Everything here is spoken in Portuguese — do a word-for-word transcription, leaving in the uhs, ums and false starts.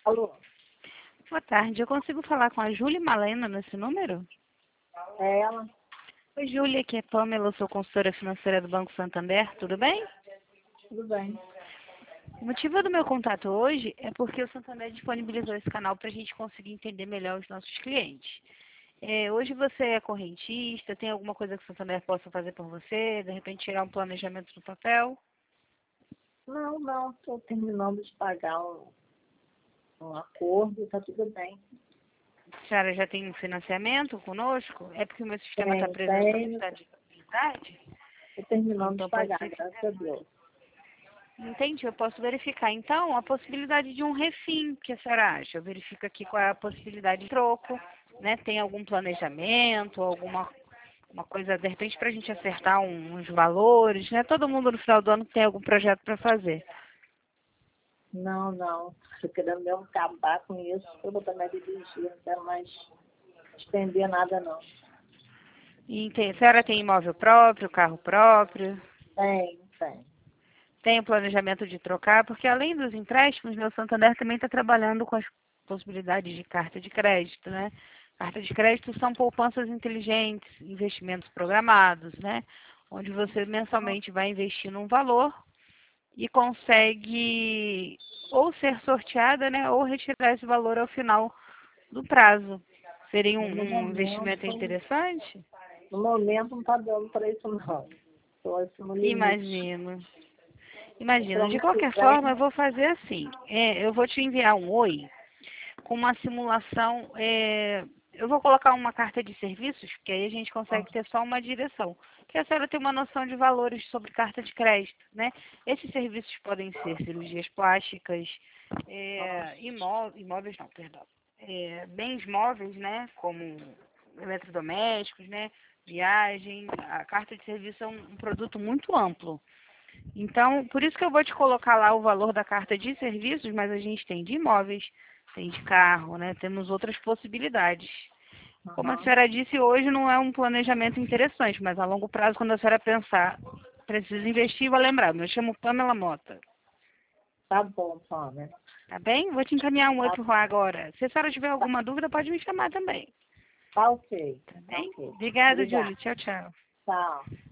Alô? Boa tarde, eu consigo falar com a Júlia Malena nesse número? É ela? Oi, Júlia, aqui é Pamela, eu sou consultora financeira do Banco Santander, tudo bem? Tudo bem. O motivo do meu contato hoje é porque o Santander disponibilizou esse canal para a gente conseguir entender melhor os nossos clientes. É, hoje você é correntista, tem alguma coisa que o Santander possa fazer por você, de repente tirar um planejamento do papel? Não, não, estou terminando de pagar um, um acordo, está tudo bem. A senhora já tem um financiamento conosco? É porque o meu sistema está Tenho, preso à tenho, solicitar disponibilidade? estou terminando Então de pode pagar, ser que... graças a Deus. Entendi, eu posso verificar. Então, a possibilidade de um refim, o que a senhora acha? Eu verifico aqui qual é a possibilidade de troco, né? Tem algum planejamento, alguma uma coisa, de repente, para a gente acertar um- uns valores, né? Todo mundo no final do ano tem algum projeto para fazer. Não, não, estou querendo mesmo acabar com isso, eu vou também dirigir, não quero mais estender nada não. E tem, a senhora tem imóvel próprio, carro próprio? Tem, tem. Tem o planejamento de trocar? Porque além dos empréstimos, meu Santander também está trabalhando com as possibilidades de carta de crédito, né? Carta de crédito são poupanças inteligentes, investimentos programados, né? Onde você mensalmente vai investir num valor e consegue ou ser sorteada, né? Ou retirar esse valor ao final do prazo. Seria um, No um investimento momento, interessante? no momento não está dando para isso não. Estou assim no limite. Imagino. Imagino. Para De ano que qualquer forma, vem, eu vou fazer assim. É, eu vou te enviar um oi com uma simulação. É, eu vou colocar uma carta de serviços, que aí a gente consegue ter só uma direção. Que a senhora tem uma noção de valores sobre carta de crédito, né? Esses serviços podem ser cirurgias plásticas, é, imó imóveis, não, perdão. É, bens móveis, né? Como eletrodomésticos, né? Viagem. A carta de serviço é um, um produto muito amplo. Então, por isso que eu vou te colocar lá o valor da carta de serviços, mas a gente tem de imóveis, tem de carro, né? Temos outras possibilidades. Como a aham, senhora disse, hoje não é um planejamento interessante, mas a longo prazo, quando a senhora pensar, precisa investir, vai lembrar. Eu chamo Pamela Mota, tá bom, Pamela. tá bem? Vou te encaminhar um Tá, outro lá agora. Se a senhora tiver tá, alguma dúvida, pode me chamar também, tá ok, tá tá bem? ok. Obrigada, Obrigada. Júlia. Tchau, tchau. Tchau.